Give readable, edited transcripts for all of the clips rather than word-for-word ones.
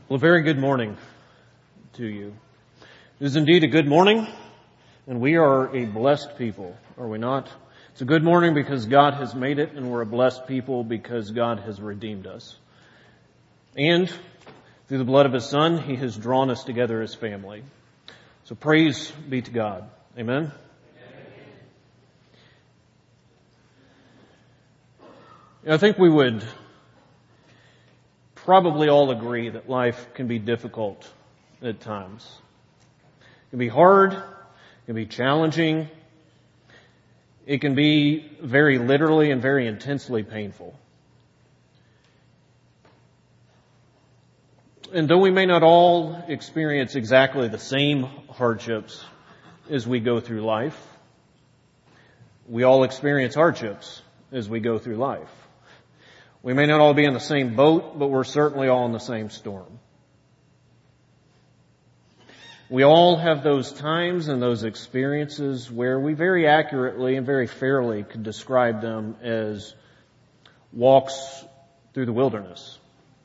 Well, a very good morning to you. It is indeed a good morning, and we are a blessed people, are we not? It's a good morning because God has made it, and we're a blessed people because God has redeemed us. And through the blood of His Son, He has drawn us together as family. So praise be to God. Amen? I think we would probably all agree that life can be difficult at times. It can be hard, it can be challenging, it can be very literally and very intensely painful. And though we may not all experience exactly the same hardships as we go through life, we all experience hardships as we go through life. We may not all be in the same boat, but we're certainly all in the same storm. We all have those times and those experiences where we very accurately and very fairly could describe them as walks through the wilderness.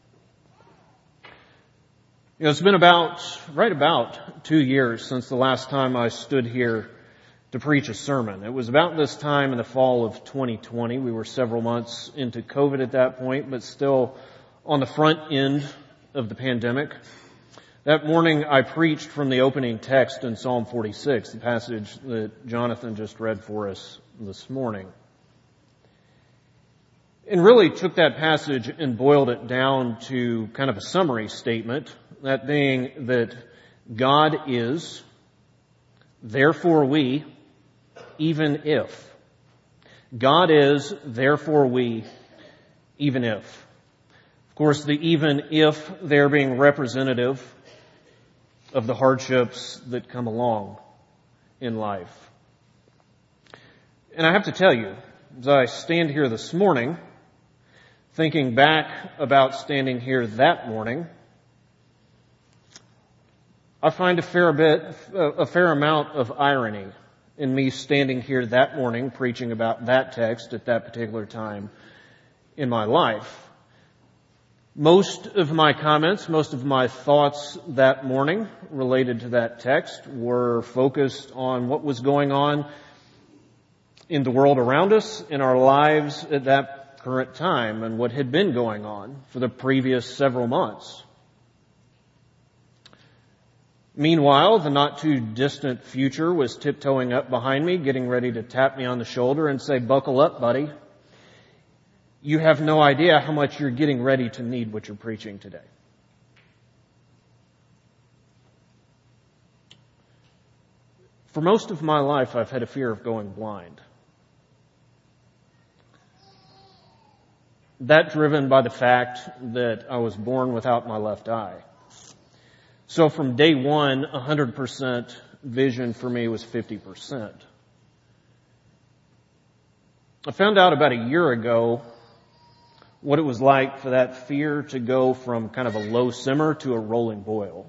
It's been right about 2 years since the last time I stood here to preach a sermon. It was about this time in the fall of 2020. We were several months into COVID at that point, but still on the front end of the pandemic. That morning I preached from the opening text in Psalm 46, the passage that Jonathan just read for us this morning. And really took that passage and boiled it down to kind of a summary statement, that being that God is, therefore we, even if. God is, therefore we, even if. Of course, the even if there being representative of the hardships that come along in life. And I have to tell you, as I stand here this morning, thinking back about standing here that morning, I find a fair amount of irony in me standing here that morning preaching about that text at that particular time in my life. Most of my comments, most of my thoughts that morning related to that text were focused on what was going on in the world around us, in our lives at that current time, and what had been going on for the previous several months. Meanwhile, the not too distant future was tiptoeing up behind me, getting ready to tap me on the shoulder and say, "Buckle up, buddy. You have no idea how much you're getting ready to need what you're preaching today." For most of my life, I've had a fear of going blind. That driven by the fact that I was born without my left eye. So from day one, 100% vision for me was 50%. I found out about a year ago what it was like for that fear to go from kind of a low simmer to a rolling boil.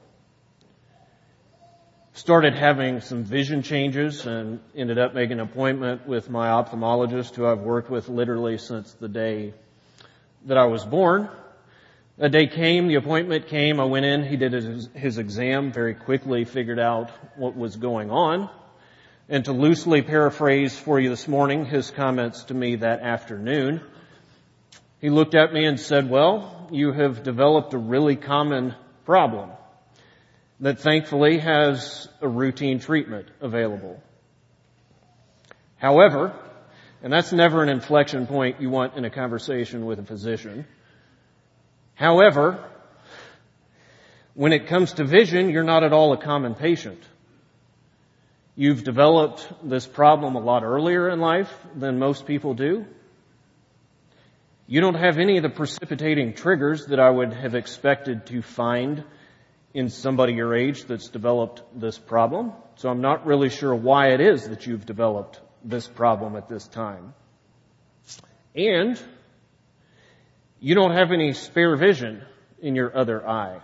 Started having some vision changes and ended up making an appointment with my ophthalmologist, who I've worked with literally since the day that I was born. The day came, the appointment came, I went in, he did his exam, very quickly figured out what was going on. And to loosely paraphrase for you this morning, his comments to me that afternoon, he looked at me and said, "Well, you have developed a really common problem that thankfully has a routine treatment available. However," and that's never an inflection point you want in a conversation with a physician, "however, when it comes to vision, you're not at all a common patient. You've developed this problem a lot earlier in life than most people do. You don't have any of the precipitating triggers that I would have expected to find in somebody your age that's developed this problem. So I'm not really sure why it is that you've developed this problem at this time. And you don't have any spare vision in your other eye.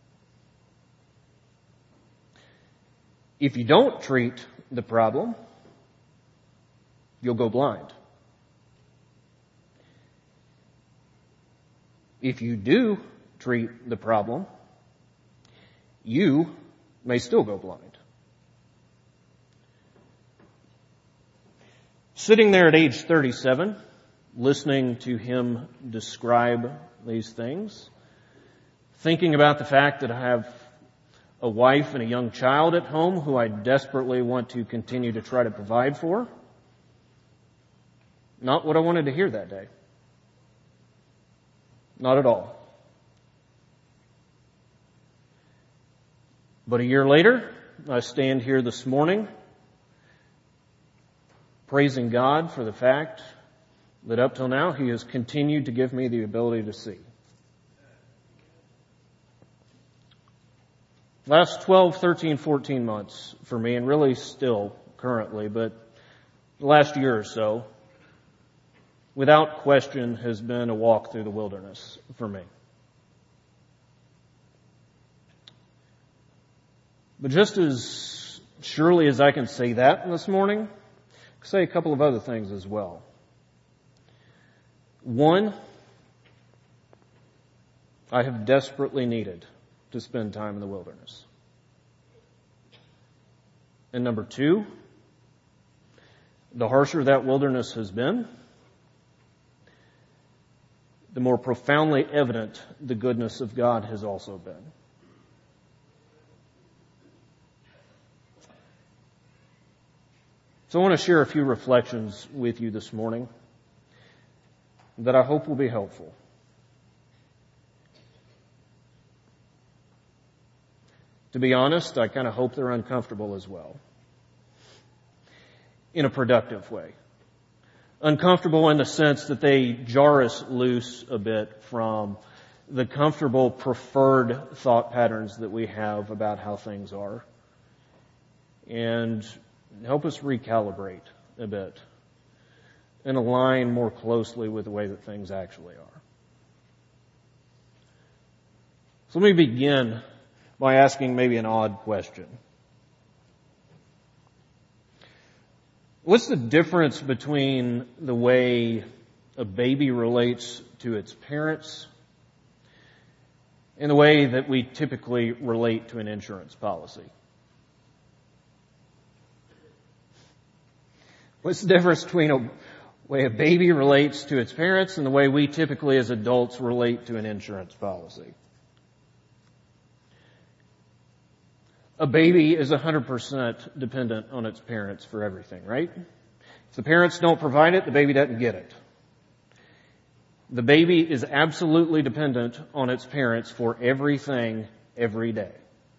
If you don't treat the problem, you'll go blind. If you do treat the problem, you may still go blind. Sitting there at age 37, listening to him describe these things, thinking about the fact that I have a wife and a young child at home who I desperately want to continue to try to provide for. Not what I wanted to hear that day. Not at all. But a year later, I stand here this morning praising God for the fact that up till now He has continued to give me the ability to see. Last 12, 13, 14 months for me, and really still currently, but the last year or so, without question, has been a walk through the wilderness for me. But just as surely as I can say that this morning, I can say a couple of other things as well. One, I have desperately needed to spend time in the wilderness. And number two, the harsher that wilderness has been, the more profoundly evident the goodness of God has also been. So I want to share a few reflections with you this morning that I hope will be helpful. To be honest, I kind of hope they're uncomfortable as well. In a productive way. Uncomfortable in the sense that they jar us loose a bit from the comfortable, preferred thought patterns that we have about how things are. And help us recalibrate a bit and align more closely with the way that things actually are. So let me begin by asking maybe an odd question. What's the difference between the way a baby relates to its parents and the way that we typically relate to an insurance policy? What's the difference between the way a baby relates to its parents and the way we typically as adults relate to an insurance policy? A baby is 100% dependent on its parents for everything, right? If the parents don't provide it, the baby doesn't get it. The baby is absolutely dependent on its parents for everything, every day.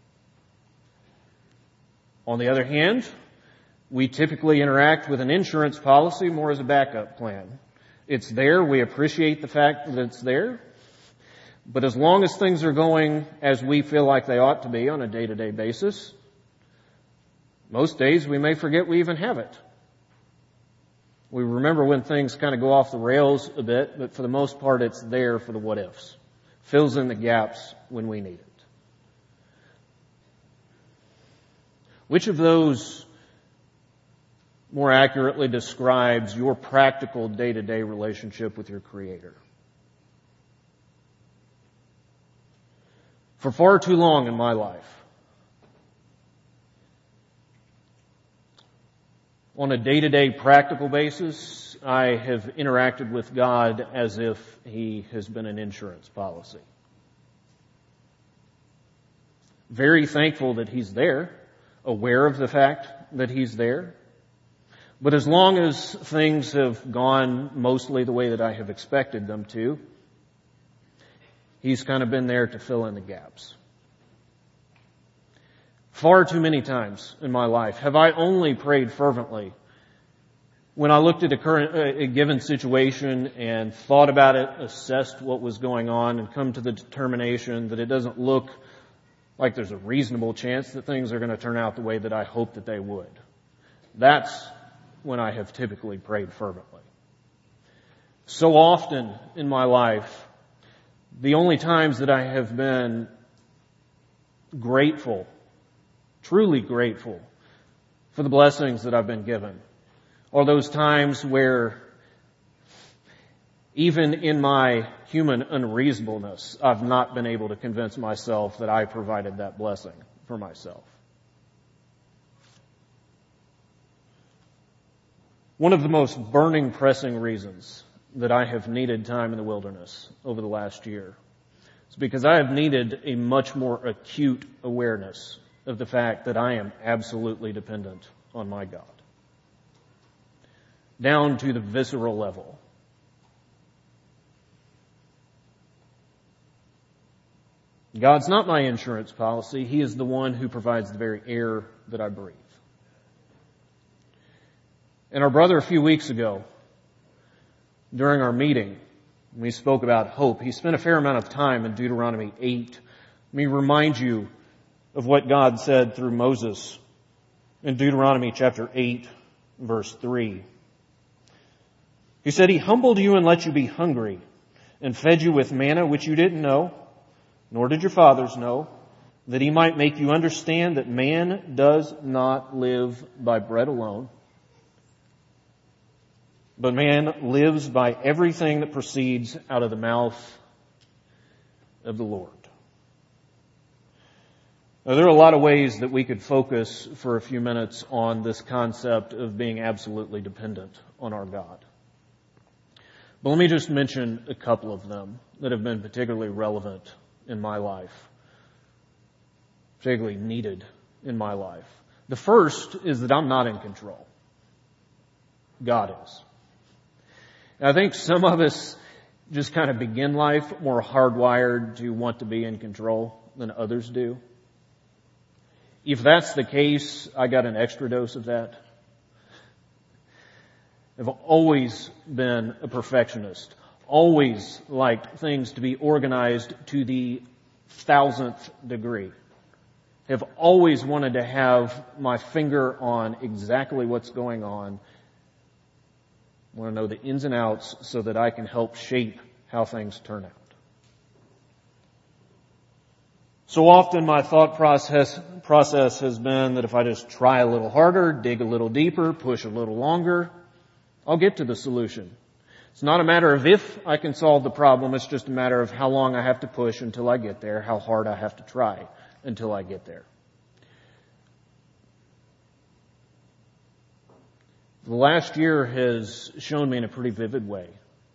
On the other hand, we typically interact with an insurance policy more as a backup plan. It's there. We appreciate the fact that it's there. But as long as things are going as we feel like they ought to be on a day-to-day basis, most days we may forget we even have it. We remember when things kind of go off the rails a bit, but for the most part it's there for the what-ifs. Fills in the gaps when we need it. Which of those more accurately describes your practical day-to-day relationship with your Creator? For far too long in my life, on a day-to-day practical basis, I have interacted with God as if He has been an insurance policy. Very thankful that He's there, aware of the fact that He's there. But as long as things have gone mostly the way that I have expected them to, He's kind of been there to fill in the gaps. Far too many times in my life have I only prayed fervently when I looked at a given situation and thought about it, assessed what was going on, and come to the determination that it doesn't look like there's a reasonable chance that things are going to turn out the way that I hope that they would. That's when I have typically prayed fervently. So often in my life, the only times that I have been grateful, truly grateful for the blessings that I've been given are those times where Even in my human unreasonableness, I've not been able to convince myself that I provided that blessing for myself. One of the most burning, pressing reasons that I have needed time in the wilderness over the last year is because I have needed a much more acute awareness of the fact that I am absolutely dependent on my God. Down to the visceral level. God's not my insurance policy. He is the one who provides the very air that I breathe. And our brother a few weeks ago, during our meeting, we spoke about hope. He spent a fair amount of time in Deuteronomy 8. Let me remind you of what God said through Moses in Deuteronomy chapter 8, verse 3. He said, He humbled you and let you be hungry and fed you with manna which you didn't know, nor did your fathers know, that He might make you understand that man does not live by bread alone, but man lives by everything that proceeds out of the mouth of the Lord. Now, there are a lot of ways that we could focus for a few minutes on this concept of being absolutely dependent on our God. But let me just mention a couple of them that have been particularly relevant in my life, particularly needed in my life. The first is that I'm not in control. God is. And I think some of us just kind of begin life more hardwired to want to be in control than others do. If that's the case, I got an extra dose of that. I've always been a perfectionist. Always liked things to be organized to the 1,000th degree. Have always wanted to have my finger on exactly what's going on. I want to know the ins and outs so that I can help shape how things turn out. So often my thought process has been that if I just try a little harder, dig a little deeper, push a little longer, I'll get to the solution. It's not a matter of if I can solve the problem, it's just a matter of how long I have to push until I get there, how hard I have to try until I get there. The last year has shown me in a pretty vivid way,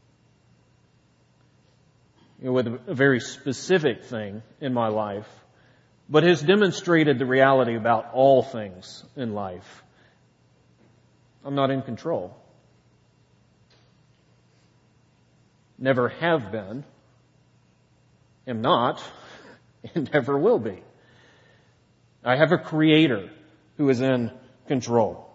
with a very specific thing in my life, but has demonstrated the reality about all things in life. I'm not in control. Never have been, am not, and never will be. I have a Creator who is in control.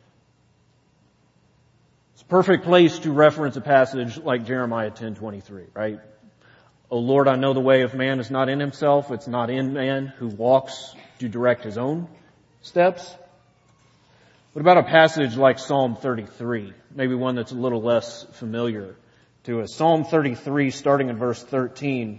It's a perfect place to reference a passage like Jeremiah 10:23, right? O Lord, I know the way of man is not in himself. It's not in man who walks to direct his own steps. What about a passage like Psalm 33? Maybe one that's a little less familiar to us. Psalm 33, starting in verse 13.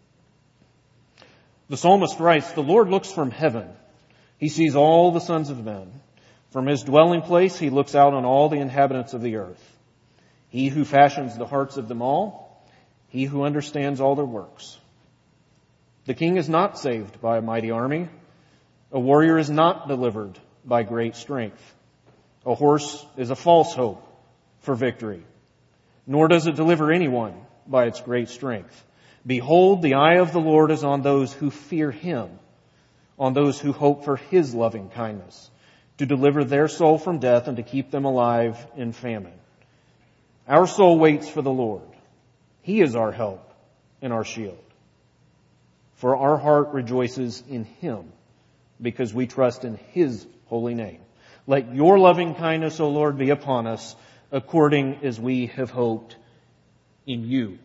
The psalmist writes, The Lord looks from heaven. He sees all the sons of men. From His dwelling place, He looks out on all the inhabitants of the earth. He who fashions the hearts of them all, He who understands all their works. The king is not saved by a mighty army. A warrior is not delivered by great strength. A horse is a false hope for victory. Nor does it deliver anyone by its great strength. Behold, the eye of the Lord is on those who fear Him, on those who hope for His loving kindness, to deliver their soul from death and to keep them alive in famine. Our soul waits for the Lord. He is our help and our shield. For our heart rejoices in Him, because we trust in His holy name. Let your loving kindness, O Lord, be upon us, according as we have hoped in you.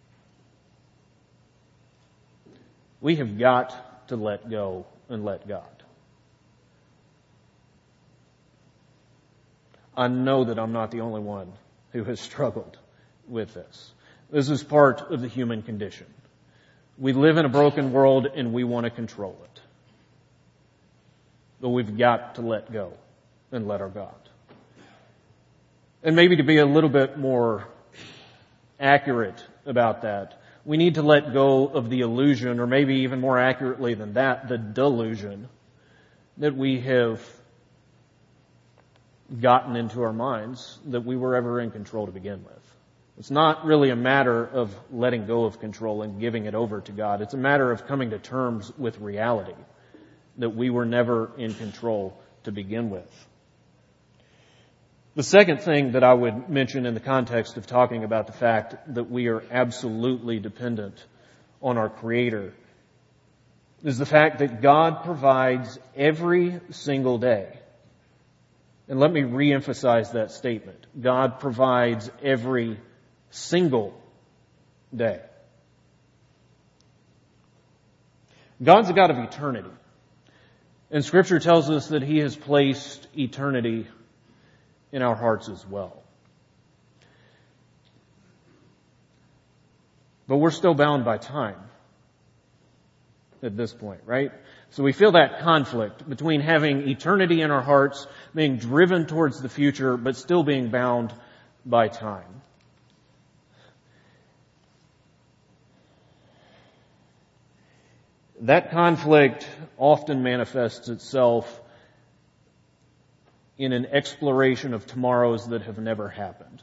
We have got to let go and let God. I know that I'm not the only one who has struggled with this. This is part of the human condition. We live in a broken world and we want to control it. But we've got to let go and let our God. And maybe to be a little bit more accurate about that, we need to let go of the illusion, or maybe even more accurately than that, the delusion that we have gotten into our minds that we were ever in control to begin with. It's not really a matter of letting go of control and giving it over to God. It's a matter of coming to terms with reality that we were never in control to begin with. The second thing that I would mention in the context of talking about the fact that we are absolutely dependent on our Creator is the fact that God provides every single day. And let me reemphasize that statement. God provides every single day. God's a God of eternity. And Scripture tells us that He has placed eternity in our hearts as well. But we're still bound by time at this point, right? So we feel that conflict between having eternity in our hearts, being driven towards the future, but still being bound by time. That conflict often manifests itself in an exploration of tomorrows that have never happened.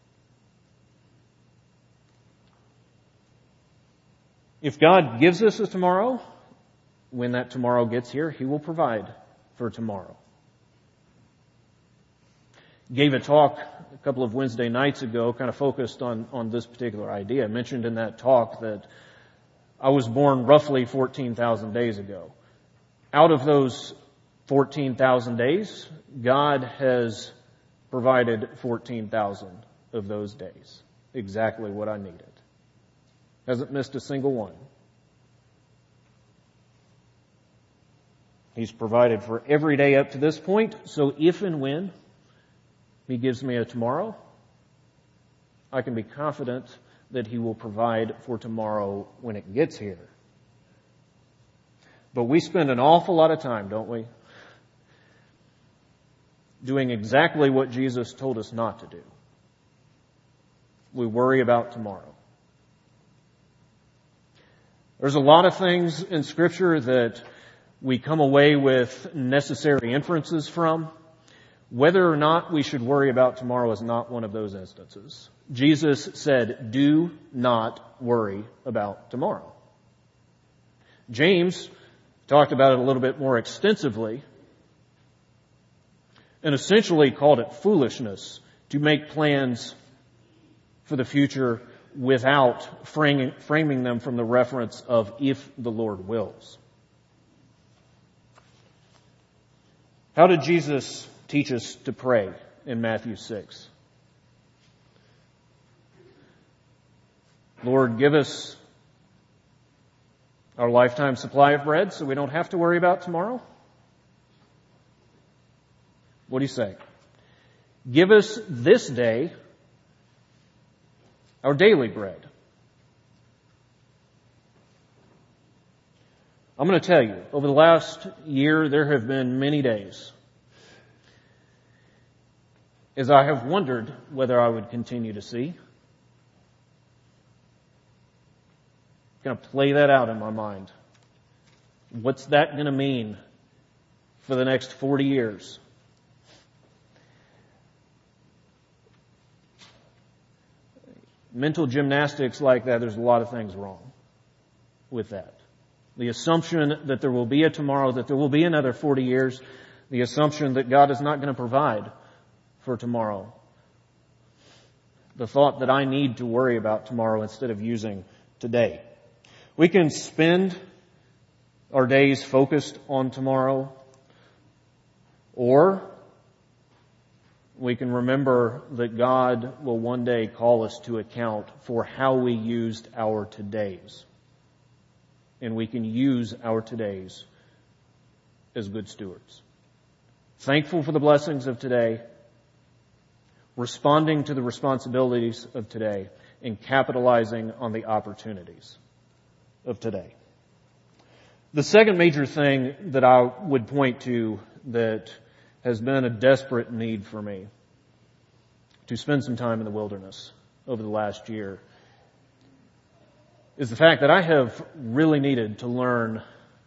If God gives us a tomorrow, when that tomorrow gets here, He will provide for tomorrow. Gave a talk a couple of Wednesday nights ago, kind of focused on this particular idea. I mentioned in that talk that I was born roughly 14,000 days ago. Out of those 14,000 days, God has provided 14,000 of those days. Exactly what I needed. Hasn't missed a single one. He's provided for every day up to this point, so if and when He gives me a tomorrow, I can be confident that He will provide for tomorrow when it gets here. But we spend an awful lot of time, don't we, doing exactly what Jesus told us not to do. We worry about tomorrow. There's a lot of things in Scripture that we come away with necessary inferences from. Whether or not we should worry about tomorrow is not one of those instances. Jesus said, do not worry about tomorrow. James talked about it a little bit more extensively and essentially called it foolishness to make plans for the future without framing them from the reference of if the Lord wills. How did Jesus teach us to pray in Matthew 6? Lord, give us our lifetime supply of bread so we don't have to worry about tomorrow. What do you say? Give us this day our daily bread. I'm going to tell you, over the last year, there have been many days as I have wondered whether I would continue to see. I'm going to play that out in my mind. What's that going to mean for the next 40 years? Mental gymnastics like that, there's a lot of things wrong with that. The assumption that there will be a tomorrow, that there will be another 40 years, the assumption that God is not going to provide for tomorrow. The thought that I need to worry about tomorrow instead of using today. We can spend our days focused on tomorrow, or we can remember that God will one day call us to account for how we used our todays. And we can use our todays as good stewards. Thankful for the blessings of today, responding to the responsibilities of today, and capitalizing on the opportunities of today. The second major thing that I would point to that has been a desperate need for me to spend some time in the wilderness over the last year is the fact that I have really needed to learn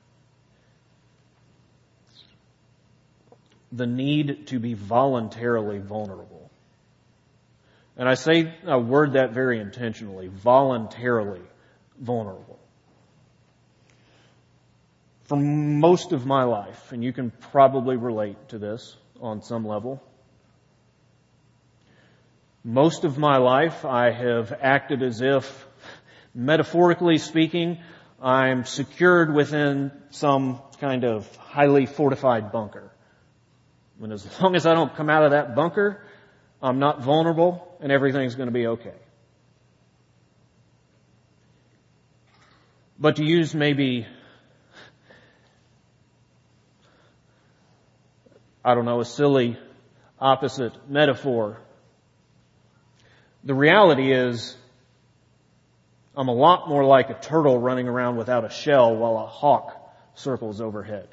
the need to be voluntarily vulnerable. And I word that very intentionally, voluntarily vulnerable. For most of my life, and you can probably relate to this on some level, most of my life I have acted as if, metaphorically speaking, I'm secured within some kind of highly fortified bunker. And as long as I don't come out of that bunker, I'm not vulnerable and everything's going to be okay. But to use maybe, a silly opposite metaphor, the reality is I'm a lot more like a turtle running around without a shell while a hawk circles overhead.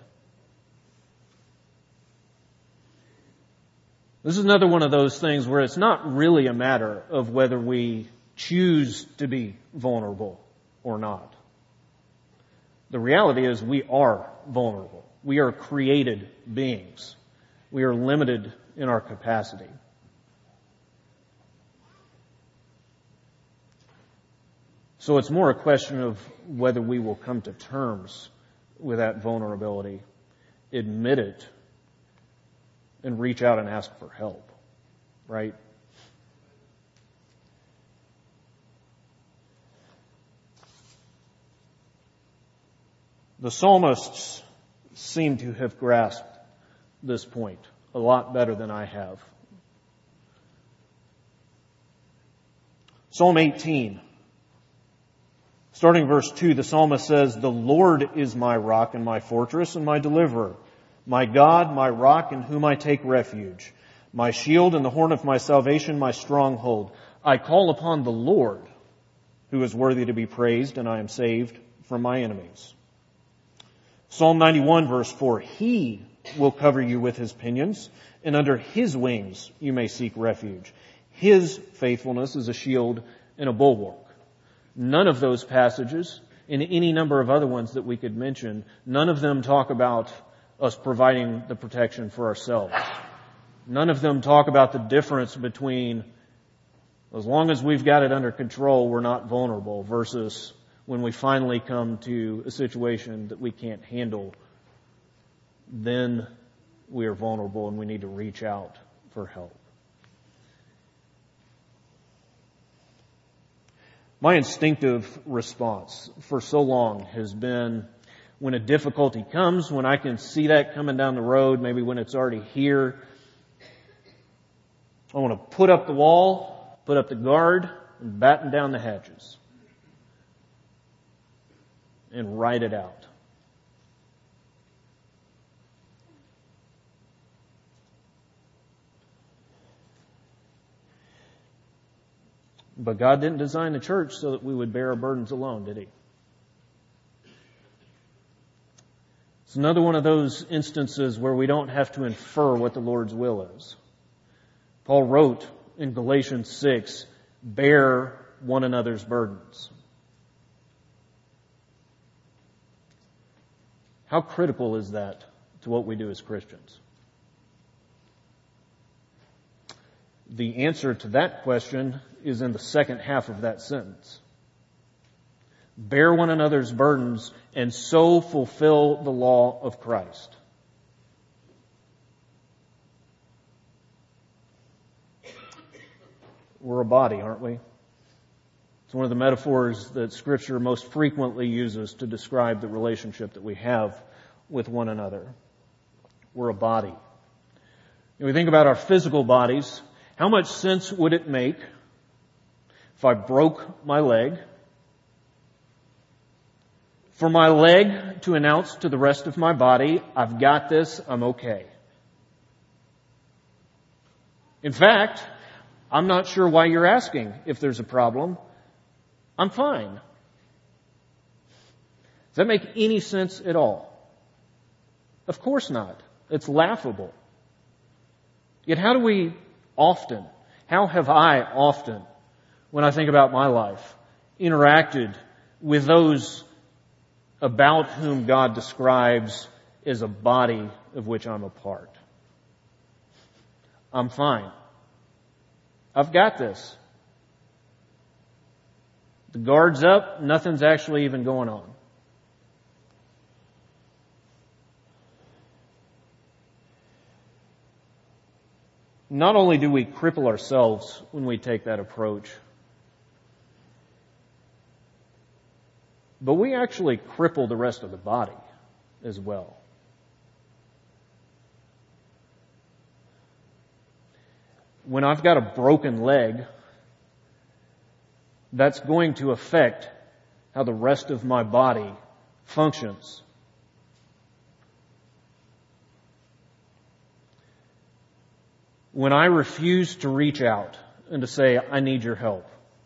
This is another one of those things where it's not really a matter of whether we choose to be vulnerable or not. The reality is we are vulnerable. We are created beings. We are limited in our capacity. So it's more a question of whether we will come to terms with that vulnerability, admit it, and reach out and ask for help, right? The psalmists seem to have grasped this point a lot better than I have. Psalm 18, starting verse 2, the psalmist says, "The Lord is my rock and my fortress and my deliverer, my God, my rock in whom I take refuge, my shield and the horn of my salvation, my stronghold. I call upon the Lord, who is worthy to be praised, and I am saved from my enemies." Psalm 91 verse 4, "He will cover you with His pinions, and under His wings you may seek refuge. His faithfulness is a shield and a bulwark." None of those passages, and any number of other ones that we could mention, none of them talk about us providing the protection for ourselves. None of them talk about the difference between as long as we've got it under control, we're not vulnerable, versus when we finally come to a situation that we can't handle, then we are vulnerable and we need to reach out for help. My instinctive response for so long has been, when a difficulty comes, when I can see that coming down the road, maybe when it's already here, I want to put up the wall, put up the guard, and batten down the hatches. And ride it out. But God didn't design the church so that we would bear our burdens alone, did He? It's another one of those instances where we don't have to infer what the Lord's will is. Paul wrote in Galatians 6, "Bear one another's burdens." How critical is that to what we do as Christians? The answer to that question is in the second half of that sentence. Bear one another's burdens and so fulfill the law of Christ. We're a body, aren't we? It's one of the metaphors that Scripture most frequently uses to describe the relationship that we have with one another. We're a body. When we think about our physical bodies, how much sense would it make if I broke my leg, for my leg to announce to the rest of my body, "I've got this, I'm okay"? In fact, I'm not sure why you're asking if there's a problem. I'm fine. Does that make any sense at all? Of course not. It's laughable. Yet how have I often when I think about my life, interacted with those about whom God describes as a body of which I'm a part. I'm fine. I've got this. The guard's up, nothing's actually even going on. Not only do we cripple ourselves when we take that approach, but we actually cripple the rest of the body as well. When I've got a broken leg, that's going to affect how the rest of my body functions. When I refuse to reach out and to say, I need your help,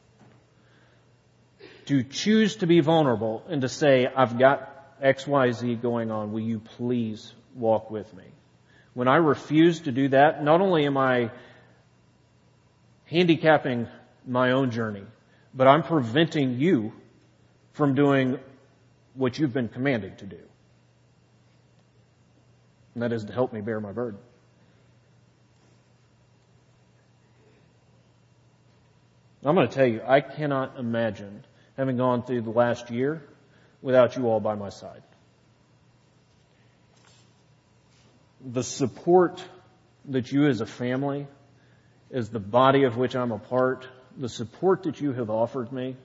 to choose to be vulnerable and to say, I've got XYZ going on, will you please walk with me? When I refuse to do that, not only am I handicapping my own journey, but I'm preventing you from doing what you've been commanded to do. And that is to help me bear my burden. I'm going to tell you, I cannot imagine having gone through the last year without you all by my side. The support that you as a family, as the body of which I'm a part, the support that you have offered me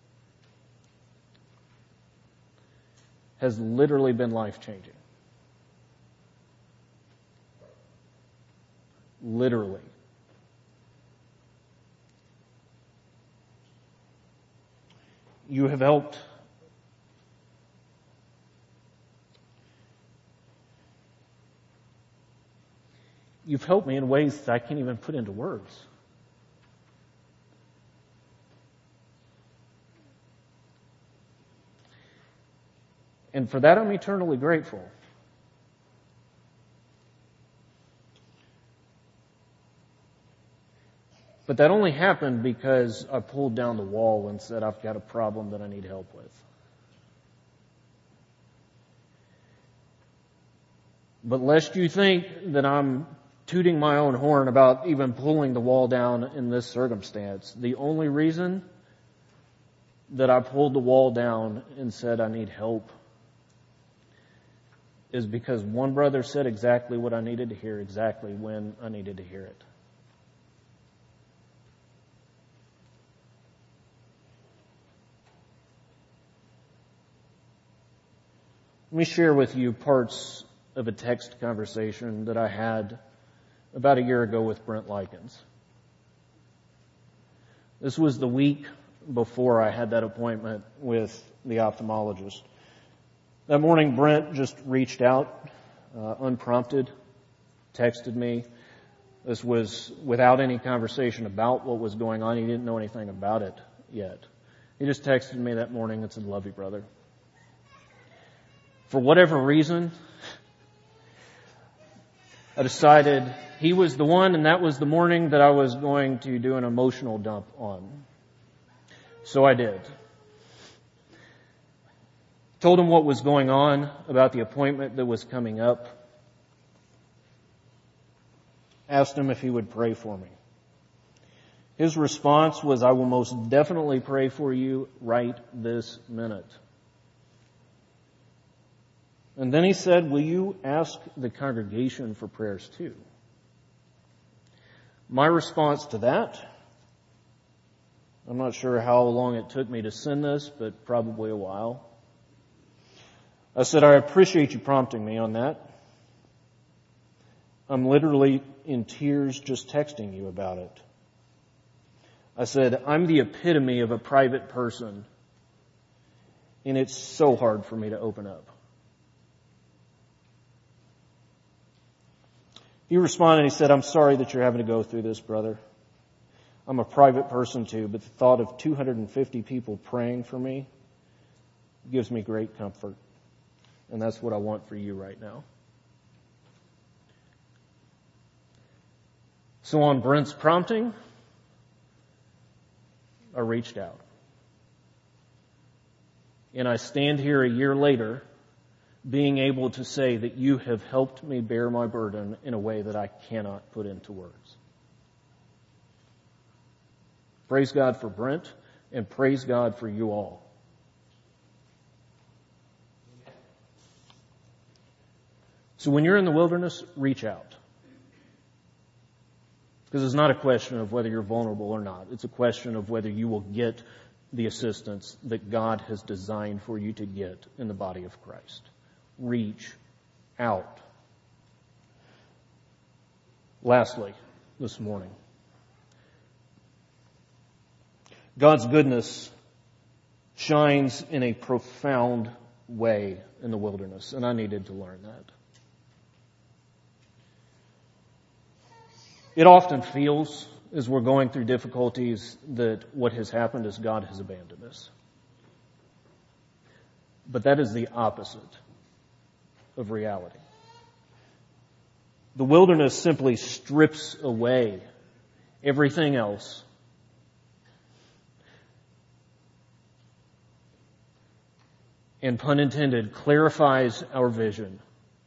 has literally been life-changing. Literally. You have helped me in ways that I can't even put into words. And for that, I'm eternally grateful. But that only happened because I pulled down the wall and said, I've got a problem that I need help with. But lest you think that I'm tooting my own horn about even pulling the wall down in this circumstance, the only reason that I pulled the wall down and said I need help is because one brother said exactly what I needed to hear, exactly when I needed to hear it. Let me share with you parts of a text conversation that I had about a year ago with Brent Likens. This was the week before I had that appointment with the ophthalmologist. That morning, Brent just reached out, unprompted, texted me. This was without any conversation about what was going on. He didn't know anything about it yet. He just texted me that morning and said, "Love you, brother." For whatever reason, I decided he was the one, and that was the morning that I was going to do an emotional dump on. So I did. Told him what was going on about the appointment that was coming up. Asked him if he would pray for me. His response was, "I will most definitely pray for you right this minute." And then he said, "Will you ask the congregation for prayers too?" My response to that, I'm not sure how long it took me to send this, but probably a while. I said, "I appreciate you prompting me on that. I'm literally in tears just texting you about it." I said, "I'm the epitome of a private person, and it's so hard for me to open up." He responded and he said, "I'm sorry that you're having to go through this, brother. I'm a private person too, but the thought of 250 people praying for me gives me great comfort. And that's what I want for you right now." So on Brent's prompting, I reached out. And I stand here a year later being able to say that you have helped me bear my burden in a way that I cannot put into words. Praise God for Brent, and praise God for you all. So when you're in the wilderness, reach out. Because it's not a question of whether you're vulnerable or not. It's a question of whether you will get the assistance that God has designed for you to get in the body of Christ. Reach out. Lastly, this morning, God's goodness shines in a profound way in the wilderness, and I needed to learn that. It often feels, as we're going through difficulties, that what has happened is God has abandoned us. But that is the opposite of reality. The wilderness simply strips away everything else and, pun intended, clarifies our vision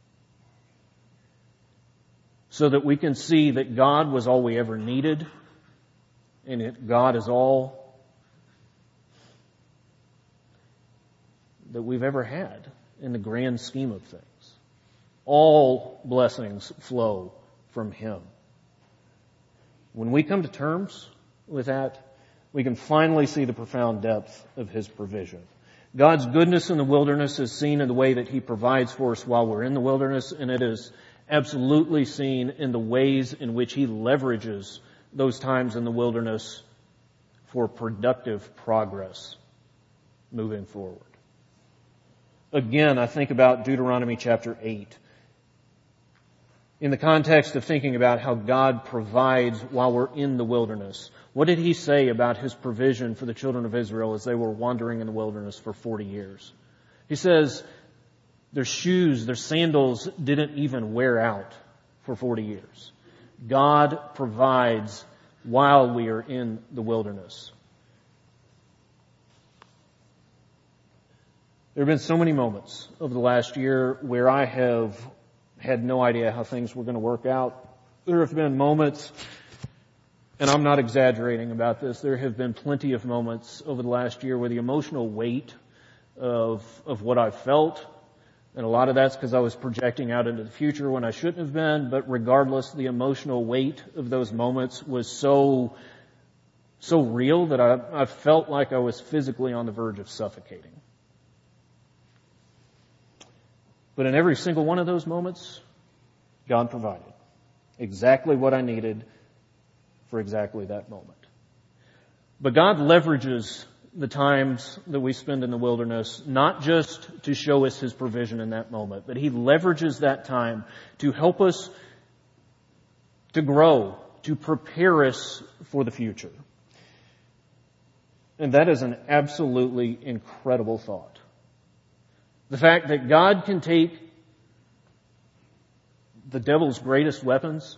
so that we can see that God was all we ever needed and that God is all that we've ever had in the grand scheme of things. All blessings flow from Him. When we come to terms with that, we can finally see the profound depth of His provision. God's goodness in the wilderness is seen in the way that He provides for us while we're in the wilderness, and it is absolutely seen in the ways in which He leverages those times in the wilderness for productive progress moving forward. Again, I think about Deuteronomy chapter 8. In the context of thinking about how God provides while we're in the wilderness, what did He say about His provision for the children of Israel as they were wandering in the wilderness for 40 years? He says their shoes, their sandals didn't even wear out for 40 years. God provides while we are in the wilderness. There have been so many moments over the last year where I have had no idea how things were going to work out. There have been moments, and I'm not exaggerating about this, there have been plenty of moments over the last year where the emotional weight of what I felt, and a lot of that's because I was projecting out into the future when I shouldn't have been, but regardless, the emotional weight of those moments was so real that I felt like I was physically on the verge of suffocating. But in every single one of those moments, God provided exactly what I needed for exactly that moment. But God leverages the times that we spend in the wilderness not just to show us His provision in that moment, but He leverages that time to help us to grow, to prepare us for the future. And that is an absolutely incredible thought. The fact that God can take the devil's greatest weapons,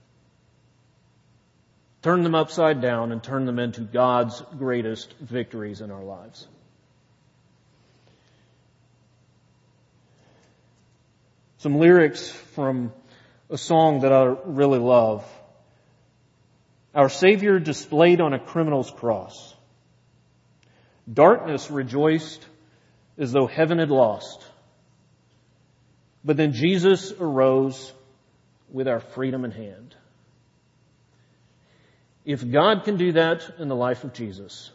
turn them upside down, and turn them into God's greatest victories in our lives. Some lyrics from a song that I really love. Our Savior displayed on a criminal's cross. Darkness rejoiced as though heaven had lost. But then Jesus arose with our freedom in hand. If God can do that in the life of Jesus,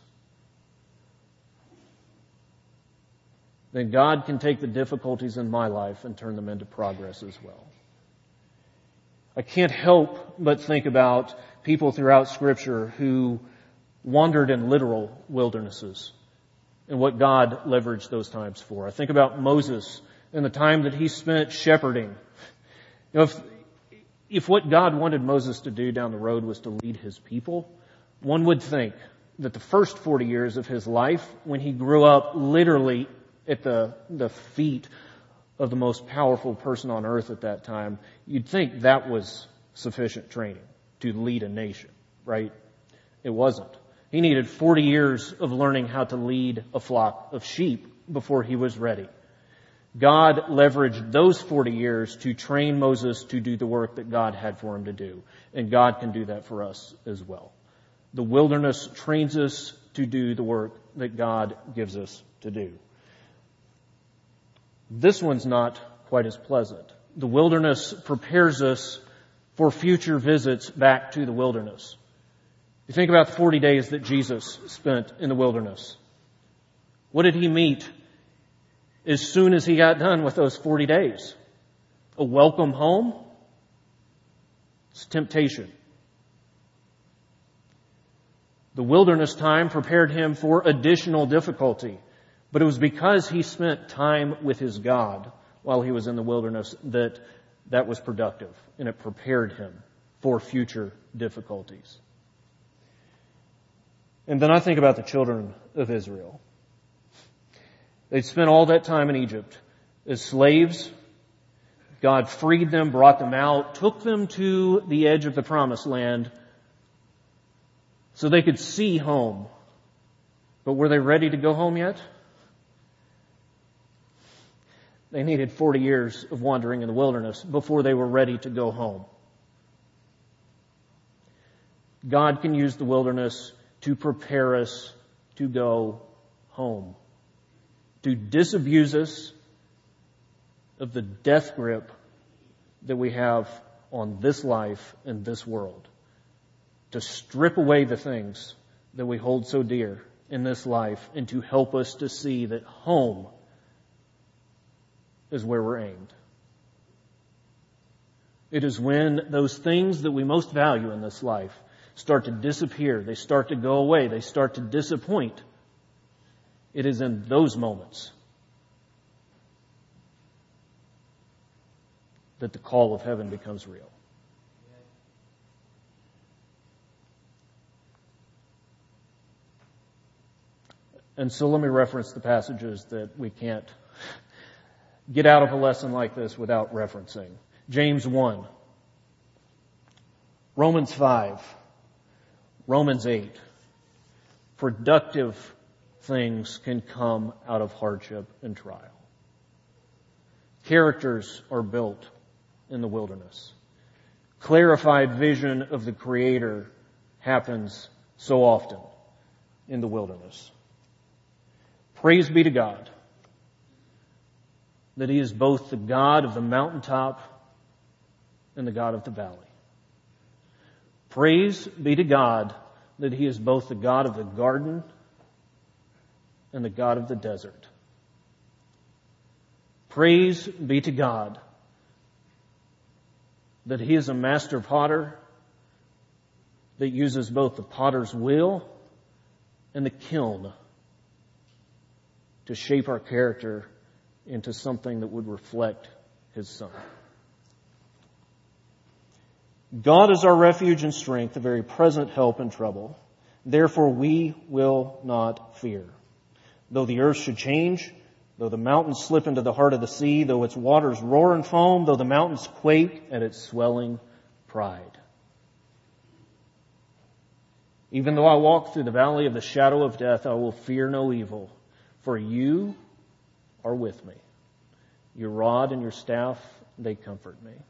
then God can take the difficulties in my life and turn them into progress as well. I can't help but think about people throughout Scripture who wandered in literal wildernesses and what God leveraged those times for. I think about Moses and the time that he spent shepherding. You know, if what God wanted Moses to do down the road was to lead His people, one would think that the first 40 years of his life, when he grew up literally at the feet of the most powerful person on earth at that time, you'd think that was sufficient training to lead a nation, right? It wasn't. He needed 40 years of learning how to lead a flock of sheep before he was ready. God leveraged those 40 years to train Moses to do the work that God had for him to do. And God can do that for us as well. The wilderness trains us to do the work that God gives us to do. This one's not quite as pleasant. The wilderness prepares us for future visits back to the wilderness. You think about the 40 days that Jesus spent in the wilderness. What did he meet as soon as he got done with those 40 days? A welcome home? It's temptation. The wilderness time prepared him for additional difficulty, but it was because he spent time with his God while he was in the wilderness that was productive, and it prepared him for future difficulties. And then I think about the children of Israel. They'd spent all that time in Egypt as slaves. God freed them, brought them out, took them to the edge of the promised land so they could see home. But were they ready to go home yet? They needed 40 years of wandering in the wilderness before they were ready to go home. God can use the wilderness to prepare us to go home, to disabuse us of the death grip that we have on this life and this world, to strip away the things that we hold so dear in this life, and to help us to see that home is where we're aimed. It is when those things that we most value in this life start to disappear, they start to go away, they start to disappoint. It is in those moments that the call of heaven becomes real. And so let me reference the passages that we can't get out of a lesson like this without referencing. James 1, Romans 5, Romans 8. Productive things can come out of hardship and trial. Characters are built in the wilderness. Clarified vision of the Creator happens so often in the wilderness. Praise be to God that He is both the God of the mountaintop and the God of the valley. Praise be to God that He is both the God of the garden and the God of the desert. Praise be to God that He is a master potter that uses both the potter's wheel and the kiln to shape our character into something that would reflect His Son. God is our refuge and strength, a very present help in trouble. Therefore we will not fear. Though the earth should change, though the mountains slip into the heart of the sea, though its waters roar and foam, though the mountains quake at its swelling pride. Even though I walk through the valley of the shadow of death, I will fear no evil, for you are with me. Your rod and your staff, they comfort me.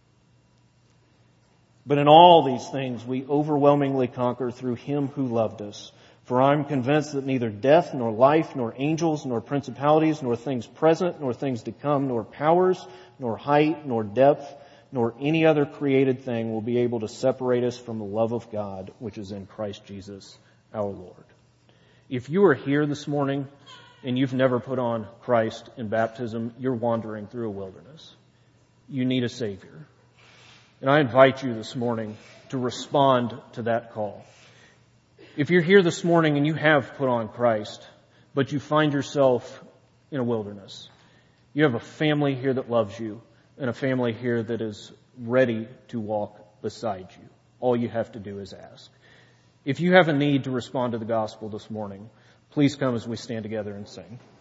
But in all these things we overwhelmingly conquer through Him who loved us. For I am convinced that neither death, nor life, nor angels, nor principalities, nor things present, nor things to come, nor powers, nor height, nor depth, nor any other created thing will be able to separate us from the love of God, which is in Christ Jesus our Lord. If you are here this morning and you've never put on Christ in baptism, you're wandering through a wilderness. You need a Savior. And I invite you this morning to respond to that call. If you're here this morning and you have put on Christ, but you find yourself in a wilderness, you have a family here that loves you and a family here that is ready to walk beside you. All you have to do is ask. If you have a need to respond to the gospel this morning, please come as we stand together and sing.